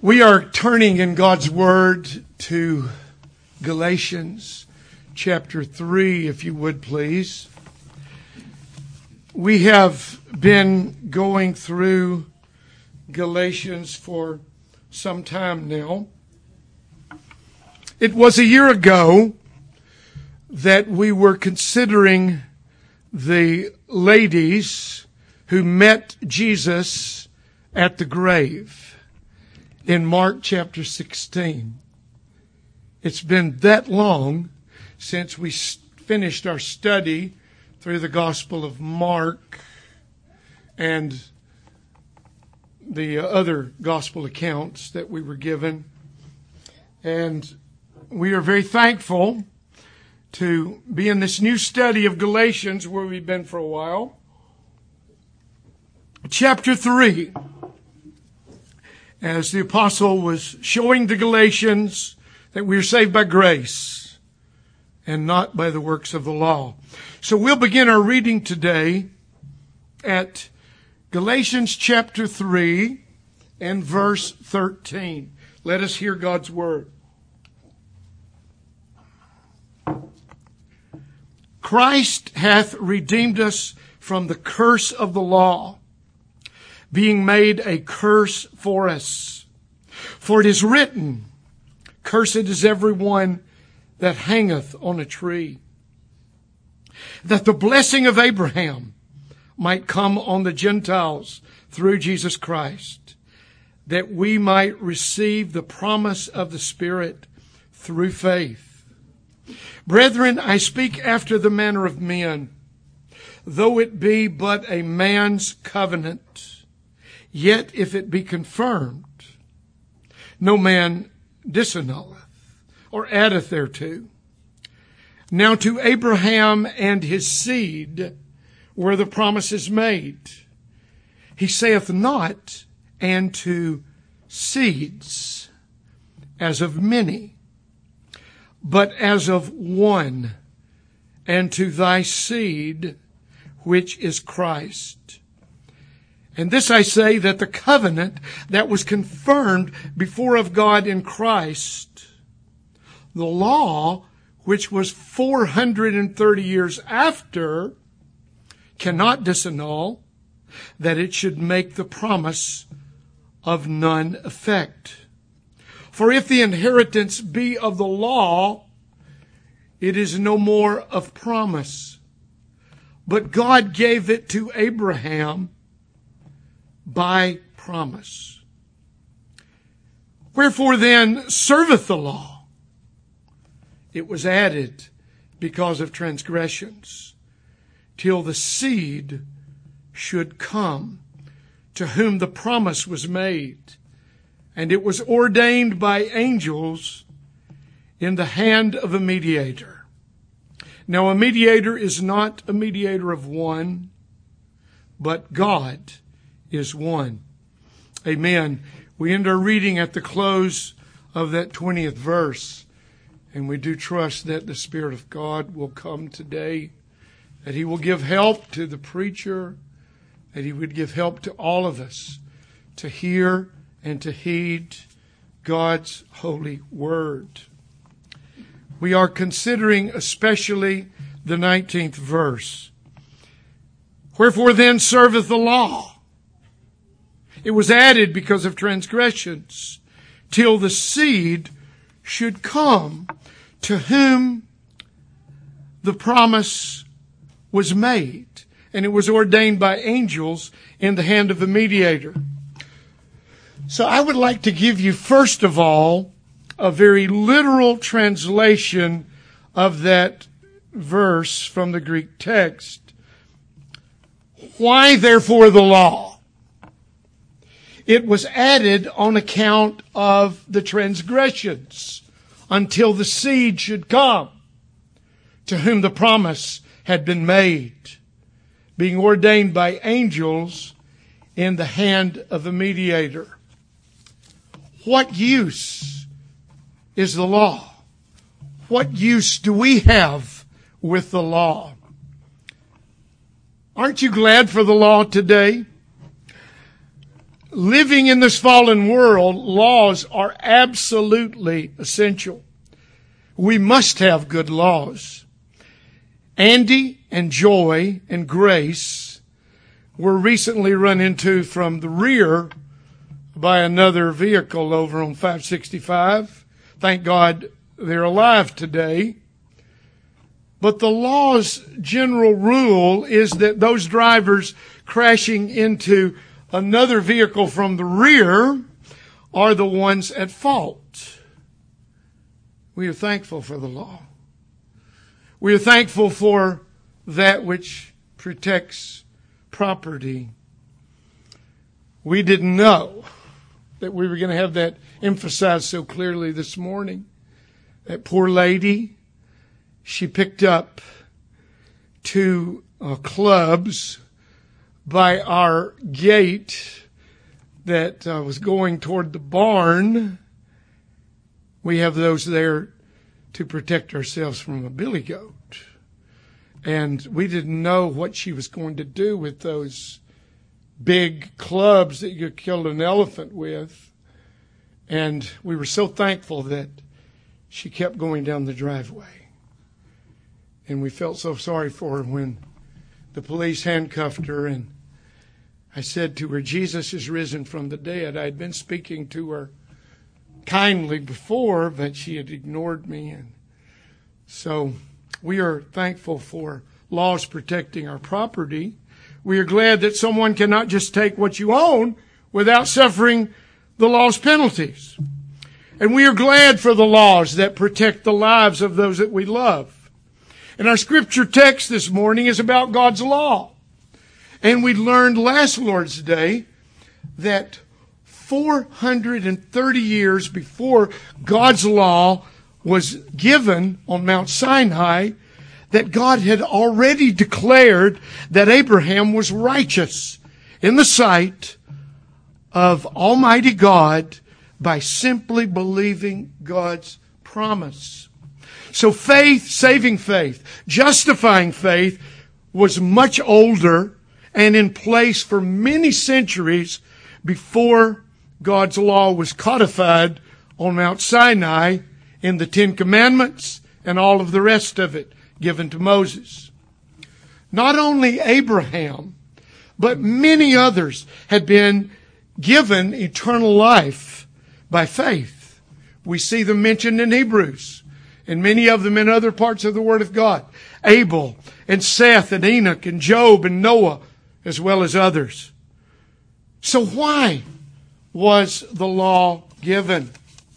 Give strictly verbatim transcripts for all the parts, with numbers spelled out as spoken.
We are turning in God's Word to Galatians chapter three, if you would please. We have been going through Galatians for some time now. It was a year ago that we were considering the ladies who met Jesus at the grave in Mark chapter sixteen. It's been that long since we finished our study through the Gospel of Mark and the other Gospel accounts that we were given. And we are very thankful to be in this new study of Galatians where we've been for a while. Chapter three. As the apostle was showing the Galatians that we are saved by grace and not by the works of the law. So we'll begin our reading today at Galatians chapter three and verse thirteen. Let us hear God's word. Christ hath redeemed us from the curse of the law, being made a curse for us. For it is written, Cursed is every one that hangeth on a tree, that the blessing of Abraham might come on the Gentiles through Jesus Christ, that we might receive the promise of the Spirit through faith. Brethren, I speak after the manner of men, though it be but a man's covenant. Yet if it be confirmed, no man disannulleth or addeth thereto. Now to Abraham and his seed were the promises made. He saith not, and to seeds, as of many, but as of one, and to thy seed, which is Christ. And this I say, that the covenant that was confirmed before of God in Christ, the law, which was four hundred thirty years after, cannot disannul, that it should make the promise of none effect. For if the inheritance be of the law, it is no more of promise. But God gave it to Abraham by promise. Wherefore then serveth the law? It was added because of transgressions, till the seed should come, to whom the promise was made. And it was ordained by angels in the hand of a mediator. Now a mediator is not a mediator of one, but God is one. Amen. We end our reading at the close of that twentieth verse, and we do trust that the Spirit of God will come today, that He will give help to the preacher, that He would give help to all of us to hear and to heed God's holy word. We are considering especially the nineteenth verse. Wherefore then serveth the law? It was added because of transgressions, till the seed should come, to whom the promise was made. And it was ordained by angels in the hand of a mediator. So I would like to give you, first of all, a very literal translation of that verse from the Greek text. Why therefore the law? It was added on account of the transgressions, until the seed should come, to whom the promise had been made, being ordained by angels in the hand of a mediator. What use is the law? What use do we have with the law? Aren't you glad for the law today? living in this fallen world, laws are absolutely essential. We must have good laws. Andy and Joy and Grace were recently run into from the rear by another vehicle over on five sixty-five. Thank God they're alive today. But the law's general rule is that those drivers crashing into another vehicle from the rear are the ones at fault. We are thankful for the law. We are thankful for that which protects property. We didn't know that we were going to have that emphasized so clearly this morning. That poor lady, she picked up two uh, clubs by our gate that uh, was going toward the barn. We have those there to protect ourselves from a billy goat. And we didn't know what she was going to do with those big clubs that you killed an elephant with. And we were so thankful that she kept going down the driveway. And we felt so sorry for her when the police handcuffed her. And I said to her, Jesus is risen from the dead. I had been speaking to her kindly before, but she had ignored me. And so we are thankful for laws protecting our property. We are glad that someone cannot just take what you own without suffering the law's penalties. And we are glad for the laws that protect the lives of those that we love. And our scripture text this morning is about God's law. And we learned last Lord's Day that four hundred thirty years before God's law was given on Mount Sinai, that God had already declared that Abraham was righteous in the sight of Almighty God by simply believing God's promise. So faith, saving faith, justifying faith was much older and in place for many centuries before God's law was codified on Mount Sinai in the Ten Commandments and all of the rest of it given to Moses. Not only Abraham, but many others had been given eternal life by faith. We see them mentioned in Hebrews, and many of them in other parts of the Word of God. Abel and Seth and Enoch and Job and Noah, as well as others. So why was the law given?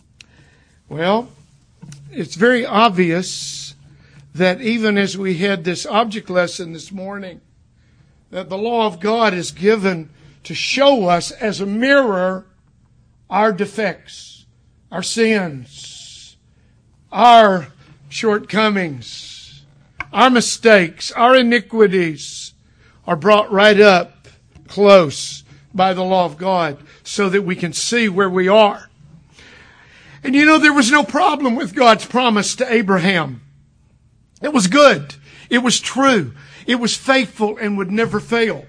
Well, it's very obvious that even as we had this object lesson this morning, that the law of God is given to show us as a mirror our defects, our sins, our shortcomings, our mistakes, our iniquities are brought right up close by the law of God so that we can see where we are. And you know, there was no problem with God's promise to Abraham. It was good. It was true. It was faithful and would never fail.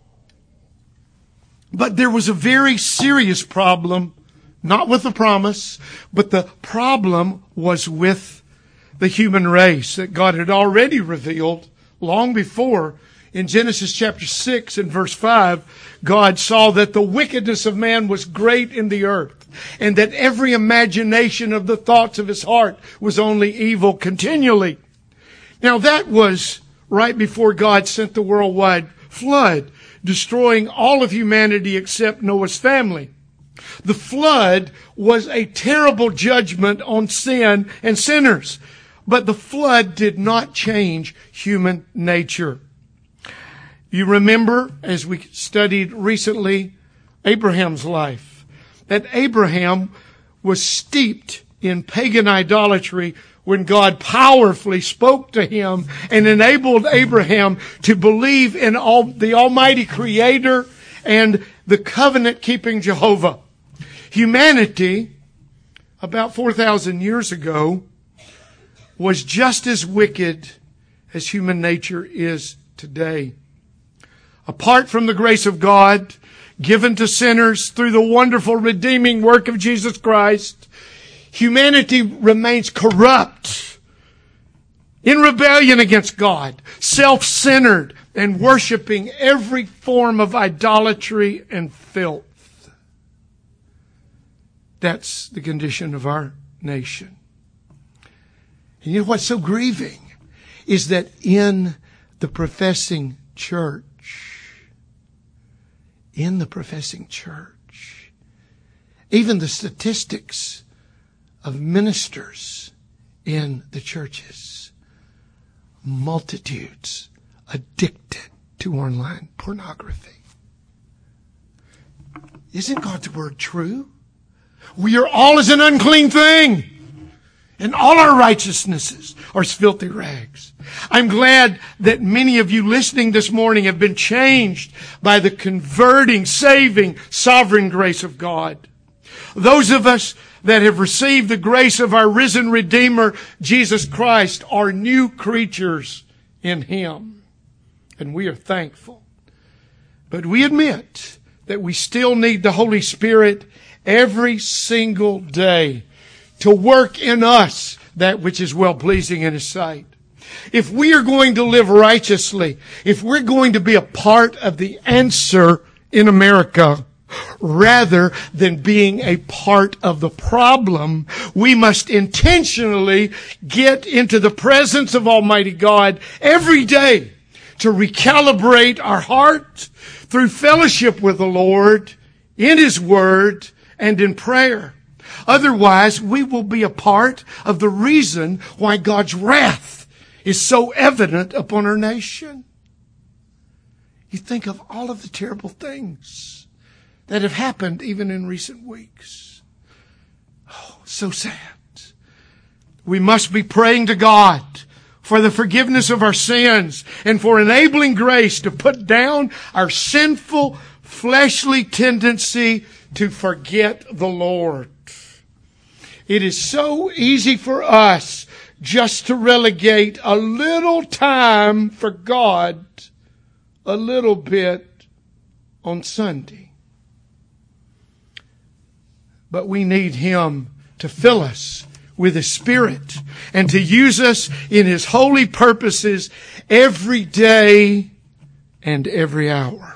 But there was a very serious problem, not with the promise, but the problem was with the human race that God had already revealed long before. In Genesis chapter six and verse five, God saw that the wickedness of man was great in the earth, and that every imagination of the thoughts of his heart was only evil continually. Now that was right before God sent the worldwide flood, destroying all of humanity except Noah's family. The flood was a terrible judgment on sin and sinners, but the flood did not change human nature. You remember, as we studied recently, Abraham's life, that Abraham was steeped in pagan idolatry when God powerfully spoke to him and enabled Abraham to believe in all, the Almighty Creator and the covenant-keeping Jehovah. Humanity, about four thousand years ago, was just as wicked as human nature is today. Apart from the grace of God, given to sinners through the wonderful redeeming work of Jesus Christ, humanity remains corrupt, in rebellion against God, self-centered, and worshiping every form of idolatry and filth. That's the condition of our nation. And you know what's so grieving is that in the professing church, in the professing church, even the statistics of ministers in the churches, multitudes addicted to online pornography. Isn't God's word true? We are all as an unclean thing, and all our righteousnesses are as filthy rags. I'm glad that many of you listening this morning have been changed by the converting, saving, sovereign grace of God. Those of us that have received the grace of our risen Redeemer, Jesus Christ, are new creatures in Him. And we are thankful. But we admit that we still need the Holy Spirit every single day to work in us that which is well-pleasing in His sight. If we are going to live righteously, if we're going to be a part of the answer in America, rather than being a part of the problem, we must intentionally get into the presence of Almighty God every day to recalibrate our heart through fellowship with the Lord in His Word and in prayer. Otherwise, we will be a part of the reason why God's wrath is so evident upon our nation. You think of all of the terrible things that have happened even in recent weeks. Oh, so sad. We must be praying to God for the forgiveness of our sins and for enabling grace to put down our sinful, fleshly tendency to forget the Lord. It is so easy for us just to relegate a little time for God a little bit on Sunday. But we need Him to fill us with His Spirit and to use us in His holy purposes every day and every hour.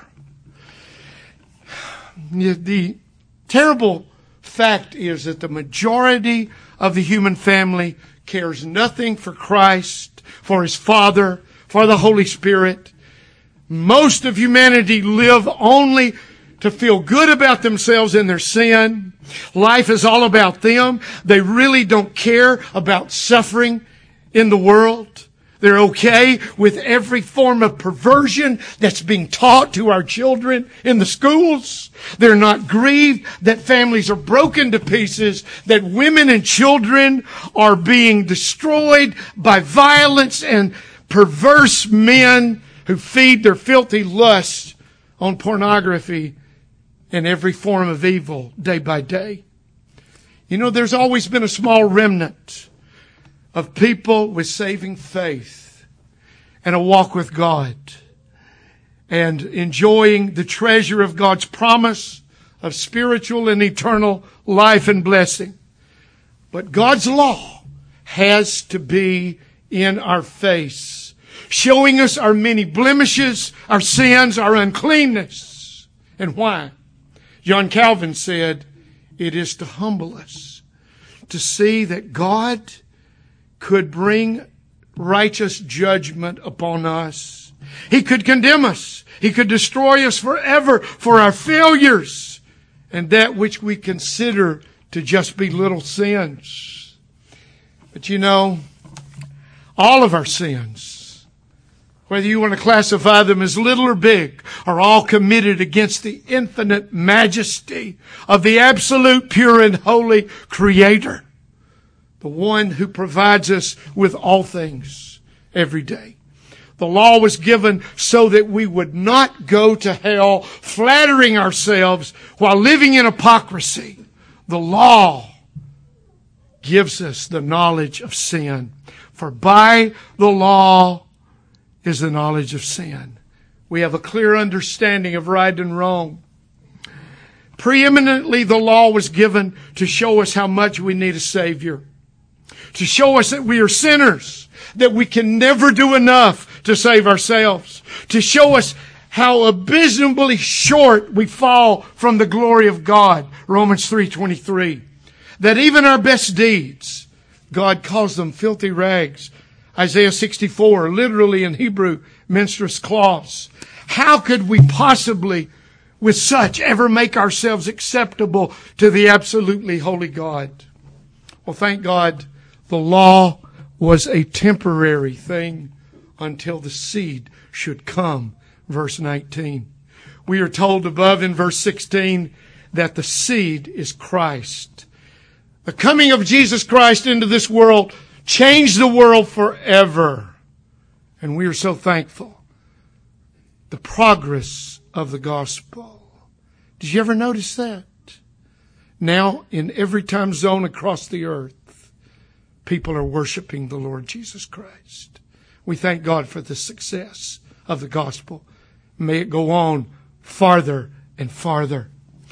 The terrible fact is that the majority of the human family cares nothing for Christ, for His Father, for the Holy Spirit. Most of humanity live only to feel good about themselves and their sin. Life is all about them. They really don't care about suffering in the world. They're okay with every form of perversion that's being taught to our children in the schools. They're not grieved that families are broken to pieces, that women and children are being destroyed by violence and perverse men who feed their filthy lust on pornography and every form of evil day by day. You know, there's always been a small remnant of people with saving faith and a walk with God and enjoying the treasure of God's promise of spiritual and eternal life and blessing. But God's law has to be in our face, showing us our many blemishes, our sins, our uncleanness. And why? John Calvin said, it is to humble us, to see that God could bring righteous judgment upon us. He could condemn us. He could destroy us forever for our failures and that which we consider to just be little sins. But you know, all of our sins, whether you want to classify them as little or big, are all committed against the infinite majesty of the absolute, pure, and holy Creator, the one who provides us with all things every day. The law was given so that we would not go to hell flattering ourselves while living in hypocrisy. The law gives us the knowledge of sin. For by the law is the knowledge of sin. We have a clear understanding of right and wrong. Preeminently, the law was given to show us how much we need a Savior. To show us that we are sinners, that we can never do enough to save ourselves. To show us how abysmally short we fall from the glory of God. Romans three twenty-three. That even our best deeds, God calls them filthy rags. Isaiah sixty-four, literally in Hebrew, menstruous cloths. How could we possibly, with such, ever make ourselves acceptable to the absolutely holy God? Well, thank God, the law was a temporary thing until the seed should come. Verse nineteen. We are told above in verse sixteen that the seed is Christ. The coming of Jesus Christ into this world changed the world forever. And we are so thankful. The progress of the gospel. Did you ever notice that? Now, in every time zone across the earth, people are worshiping the Lord Jesus Christ. We thank God for the success of the gospel. May it go on farther and farther.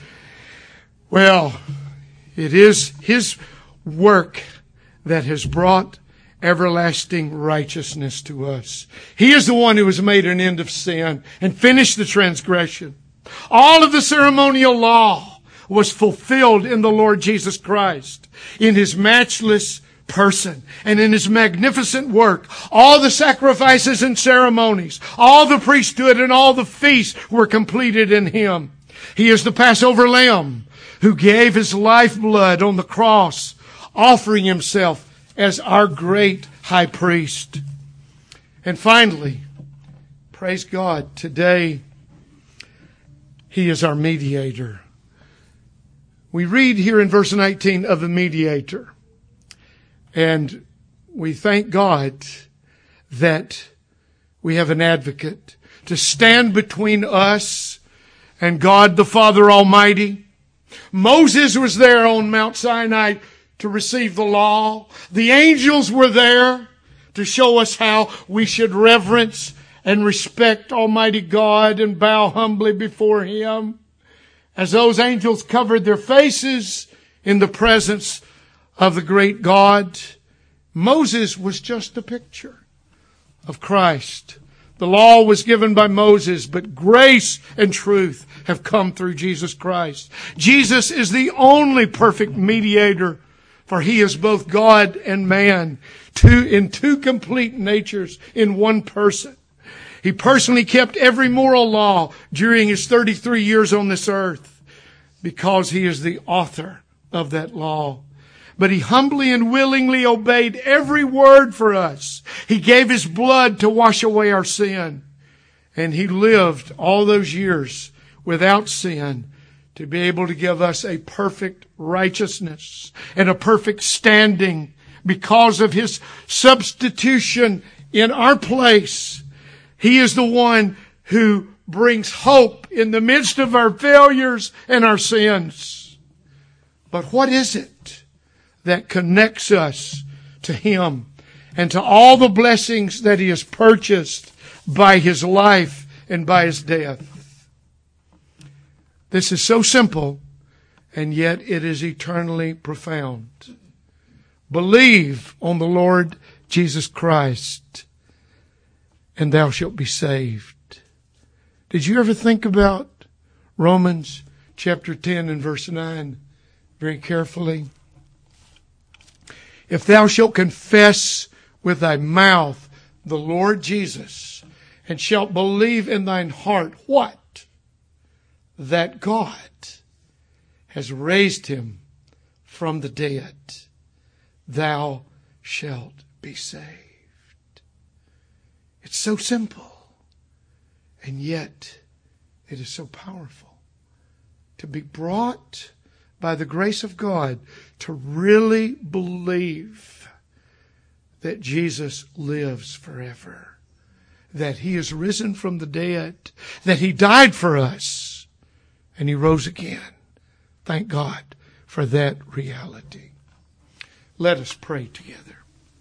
Well, it is His work that has brought everlasting righteousness to us. He is the one who has made an end of sin and finished the transgression. All of the ceremonial law was fulfilled in the Lord Jesus Christ, in His matchless person and in His magnificent work. All the sacrifices and ceremonies, all the priesthood and all the feasts were completed in Him. He is the Passover lamb who gave His lifeblood on the cross, offering Himself as our great high priest. And finally, praise God, today He is our mediator. We read here in verse nineteen of the mediator. And we thank God that we have an advocate to stand between us and God the Father Almighty. Moses was there on Mount Sinai to receive the law. The angels were there to show us how we should reverence and respect Almighty God and bow humbly before Him. As those angels covered their faces in the presence of the great God, Moses was just a picture of Christ. The law was given by Moses, but grace and truth have come through Jesus Christ. Jesus is the only perfect mediator, for He is both God and man, two in two complete natures in one person. He personally kept every moral law during His thirty-three years on this earth, because He is the author of that law. But He humbly and willingly obeyed every word for us. He gave His blood to wash away our sin. And He lived all those years without sin to be able to give us a perfect righteousness and a perfect standing because of His substitution in our place. He is the one who brings hope in the midst of our failures and our sins. But what is it that connects us to Him and to all the blessings that He has purchased by His life and by His death? This is so simple, and yet it is eternally profound. Believe on the Lord Jesus Christ, and thou shalt be saved. Did you ever think about Romans chapter ten and verse nine very carefully? If thou shalt confess with thy mouth the Lord Jesus, and shalt believe in thine heart, what? That God has raised Him from the dead, thou shalt be saved. It's so simple, and yet it is so powerful to be brought by the grace of God to really believe that Jesus lives forever, that He is risen from the dead, that He died for us, and He rose again. Thank God for that reality. Let us pray together.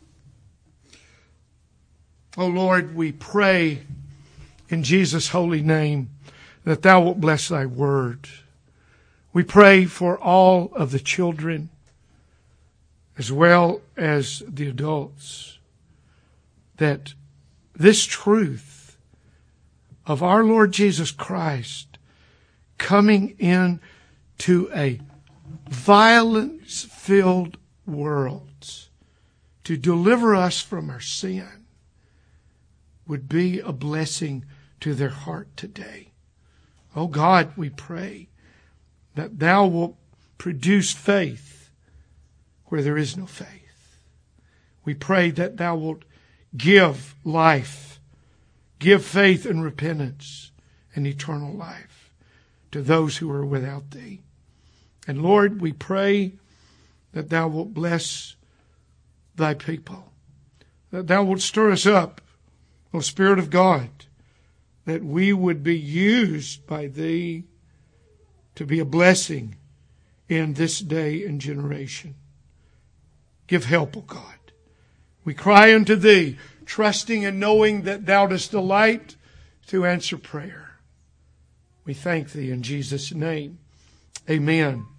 Oh Lord, we pray in Jesus' holy name that Thou wilt bless Thy word. We pray for all of the children as well as the adults, that this truth of our Lord Jesus Christ coming in to a violence-filled world to deliver us from our sin would be a blessing to their heart today. Oh God, we pray that Thou wilt produce faith where there is no faith. We pray that Thou wilt give life, give faith and repentance and eternal life to those who are without Thee. And Lord, we pray that Thou wilt bless Thy people, that Thou wilt stir us up, O Spirit of God, that we would be used by Thee to be a blessing in this day and generation. Give help, O God. We cry unto Thee, trusting and knowing that Thou dost delight to answer prayer. We thank Thee in Jesus' name. Amen.